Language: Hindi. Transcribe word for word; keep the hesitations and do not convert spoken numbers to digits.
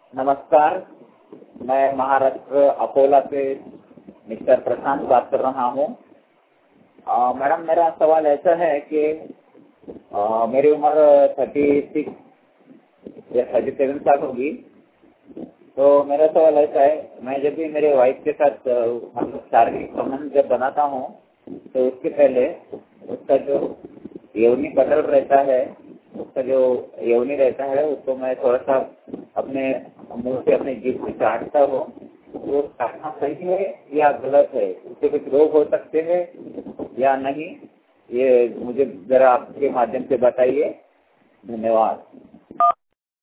नमस्कार, मैं महाराष्ट्र अकोला से मिस्टर प्रशांत बात कर रहा हूँ। अ, मैडम, मेरा सवाल ऐसा है कि अ, मेरी उम्र थर्टी सिक्स या थर्टी सेवन साल होगी। तो मेरा सवाल ऐसा है, मैं जब भी मेरे वाइफ के साथ अ, मतलब शारीरिक संबंध जब बनाता हूँ तो उसके पहले उसका जो यौनी पटल रहता है, उसका जो यौनी रहता है उसको मैं थोड़ा सा अपने मुंह से अपने जीभ से चाटता हूँ। वो चाटना सही है या गलत है? उससे कुछ रोग हो सकते हैं या नहीं, ये मुझे जरा आपके माध्यम से बताइए। धन्यवाद।